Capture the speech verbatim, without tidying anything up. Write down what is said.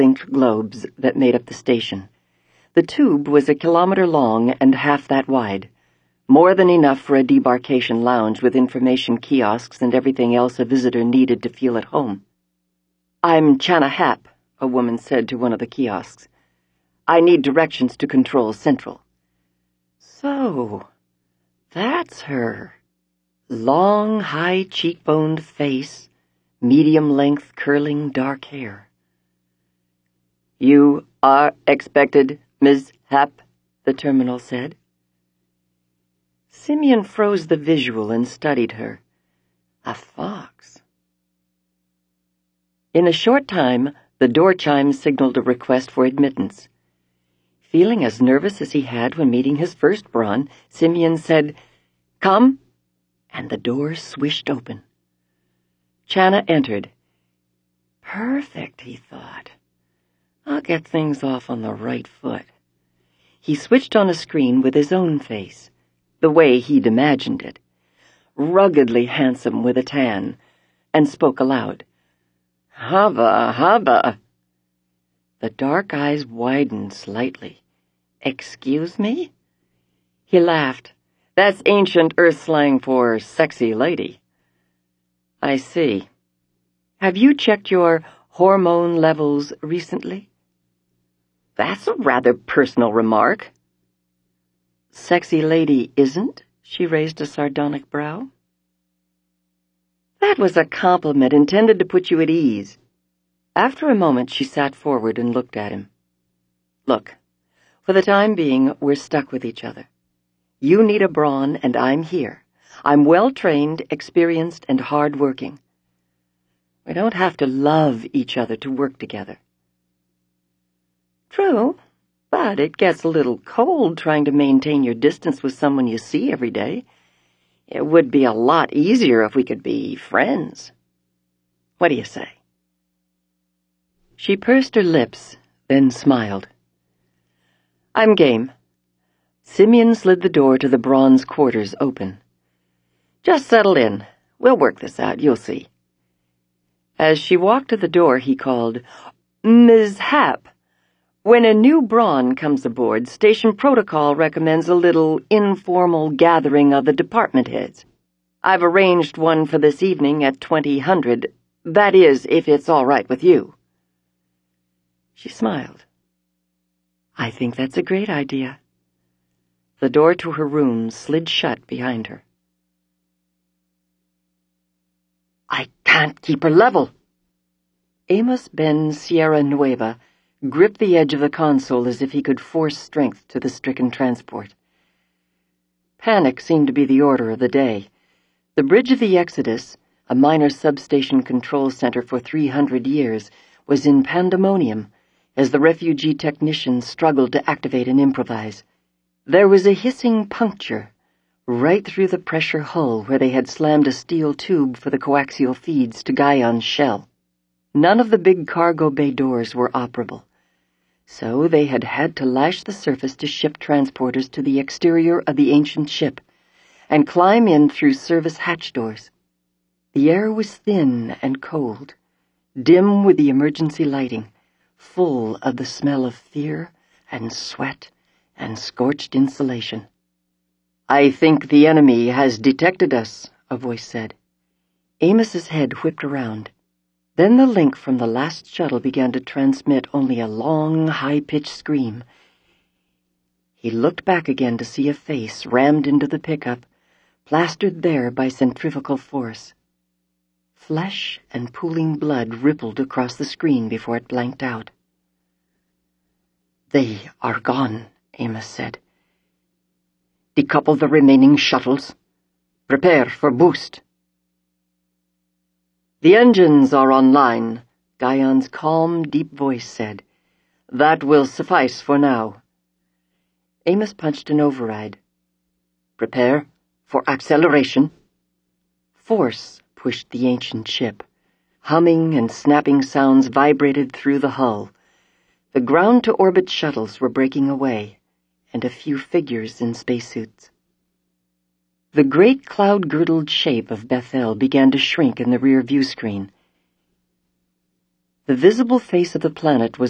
linked globes that made up the station. The tube was a kilometer long and half that wide, more than enough for a debarkation lounge with information kiosks and everything else a visitor needed to feel at home. "I'm Chana Hap," a woman said to one of the kiosks. "I need directions to Control Central." So, that's her. Long, high cheekboned face, medium-length curling dark hair. "You are expected, Miss Hap," the terminal said. Simeon froze the visual and studied her. A fox. In a short time, the door chime signaled a request for admittance. Feeling as nervous as he had when meeting his first brawn, Simeon said, "Come," and the door swished open. Chana entered. Perfect, he thought. I'll get things off on the right foot. He switched on a screen with his own face, the way he'd imagined it, ruggedly handsome with a tan, and spoke aloud. "Haba, haba." The dark eyes widened slightly. "Excuse me?" He laughed. "That's ancient Earth slang for sexy lady." "I see. Have you checked your hormone levels recently?" "That's a rather personal remark." "Sexy lady isn't?" She raised a sardonic brow. "That was a compliment intended to put you at ease." After a moment, she sat forward and looked at him. "Look, for the time being, we're stuck with each other. You need a brawn, and I'm here. I'm well-trained, experienced, and hard-working. We don't have to love each other to work together." "True, but it gets a little cold trying to maintain your distance with someone you see every day. It would be a lot easier if we could be friends. What do you say?" She pursed her lips, then smiled. "I'm game." Simeon slid the door to the bronze quarters open. "Just settle in. We'll work this out, you'll see." As she walked to the door, he called, "Miz Hap, when a new brawn comes aboard, station protocol recommends a little informal gathering of the department heads. I've arranged one for this evening at twenty hundred. That is, if it's all right with you." She smiled. "I think that's a great idea." The door to her room slid shut behind her. "I can't keep her level." Amos Ben Sierra Nueva gripped the edge of the console as if he could force strength to the stricken transport. Panic seemed to be the order of the day. The Bridge of the Exodus, a minor substation control center for three hundred years, was in pandemonium as the refugee technicians struggled to activate and improvise. There was a hissing puncture right through the pressure hull where they had slammed a steel tube for the coaxial feeds to Guyon's shell. None of the big cargo bay doors were operable, so they had had to lash the surface to ship transporters to the exterior of the ancient ship and climb in through service hatch doors. The air was thin and cold, dim with the emergency lighting, full of the smell of fear and sweat and scorched insulation. "I think the enemy has detected us," a voice said. Amos's head whipped around. Then the link from the last shuttle began to transmit only a long, high-pitched scream. He looked back again to see a face rammed into the pickup, plastered there by centrifugal force. Flesh and pooling blood rippled across the screen before it blanked out. "They are gone," Amos said. "Decouple the remaining shuttles. Prepare for boost." "The engines are online," Guyon's calm, deep voice said. "That will suffice for now." Amos punched an override. "Prepare for acceleration." Force pushed the ancient ship. Humming and snapping sounds vibrated through the hull. The ground-to-orbit shuttles were breaking away, and a few figures in spacesuits. The great cloud-girdled shape of Bethel began to shrink in the rear view screen. The visible face of the planet was